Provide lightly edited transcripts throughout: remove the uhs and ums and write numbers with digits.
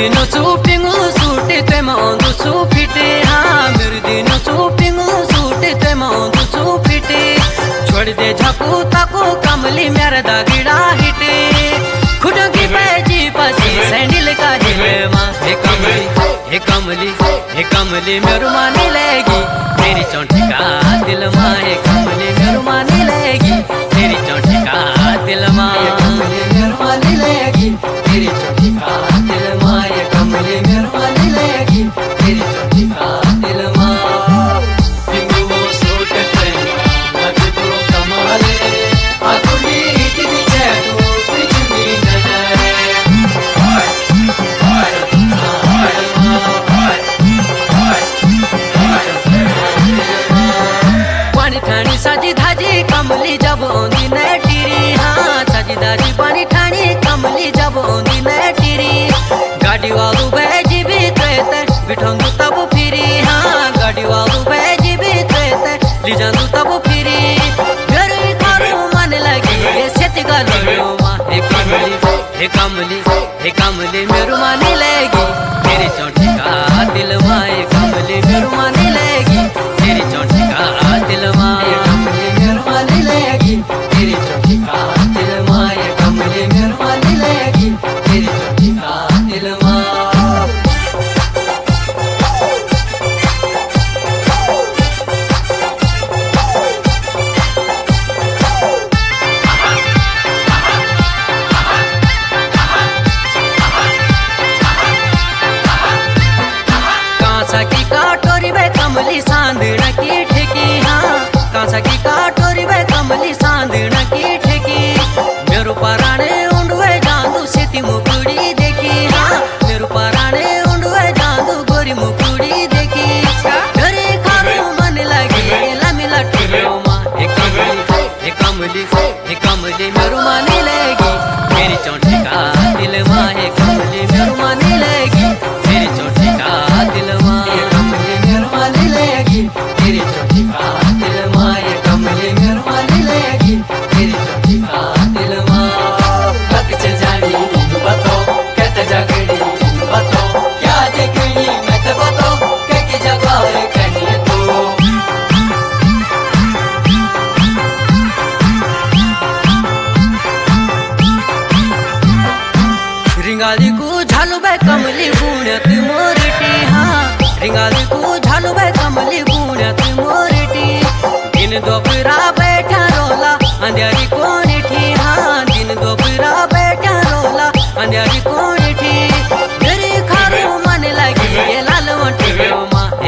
दिनो shooting suit ते मांदू सू फिटे हाँ मेरे दिनो शूटिंग सूट ते मांदू सू फिटे छोड़ दे झकू ताको कमली मेरा दागिड़ा हिटे खुदों की पैजी पसी सैंडल का हिले माँ हे कमली हे कमली मेरू मानी लेगी तेरी चोटी का दिल माँ हे कमली मेरू मानी लेगी तेरी चोटी का दिल माँ मेरू मानी लेगी तेरी चोटी का दिल माँ हे कमली मेरू मानी लेगी तेरी चोटी का दिल माँ साजी धाजी कमली जब ओंदी न टीरी हाँ साजी धाजी पानी ठानी कमली जब ओंदी न टीरी गाड़ी वालू बैजी भी तेते बिठाऊंगी तब फिरी हाँ गाड़ी वालू बैजी भी तेते ले जाऊंगी तब फिरी घर खारू मन लगी ये सेती का लोड़ो माँ हे कमली मेरू मानी लेगी तेरी चोटी का दिल माँ हे कमली मेरू मानी लेगी तेरी चोटी का दिल माँ तेरी चोटी का दिल माँ ये कमली मेरू मानी लेगी तेरी चोटी का दिल माँ कांसा की काटोरी वे कमली सांदना की ठेकी हाँ कांसा की काटोरी वे कमली सांदना की ठेकी मेरू पराने उंडवे जांदू सेती मुकुड़ी देखी हाँ मेरू पराने उंडवे जांदू गोरी मुकुड़ी देखी घरे खारू मन लगी लमिला टिलो माँ हे कमली मेरू मानी लेगी मेरी चोटी का दिल माँ हे कमली मेरू मानी लेगी तेरी चोटी का दिल माँ हे कमली मेरू मानी लेगी तेरी चोटी का दिल माँ हे कमली मेरू मानी लेगी तेरी चोटी का दिल माँ कत से जानी बताओ कहते जगड़ी बताओ क्या देखनी मैं तो बताओ कैकी जगह कहनी तो रिंगाली को झालू बे कमली बुणत मोरटी हाँ रिंगाली को झालू बे कमली बुणत मोरटी दिन दोपहरा बैठा रोला अंधेरी कोनी थी हाँ दिन दोपहरा बैठा रोला अंधेरी कोनी थी मेरी खारू मन लगी ये लाल वटी माँ हे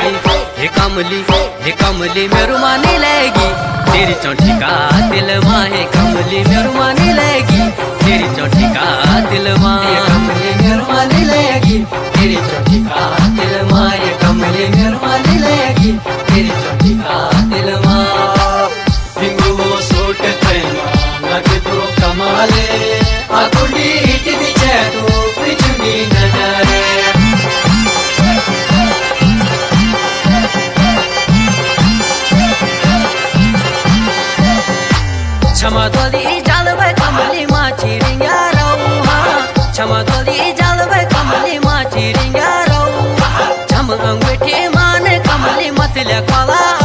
कमली मेरू मानी लेगी तेरी चोटी का दिल माँ हे कमली मेरू मानी लेगी तेरी चोटी का दिल माँ हे कमली मेरू मानी लेगी तेरी चोटी का दिल माँ हे कमली मेरू मानी लेगी तेरी चोटी का दिल माँ हिंगू वो सूट तेरा लगे तो कमाले आकुड़ी हिट दिखे तो पिछुनी नजरे क्षमा दोली जालवे कमली माँ चिरिंगा रौहा क्षमा दोली जालवे कमली माँ चिरिंगा रौहा झम अंगूठे माने कमली मतले कला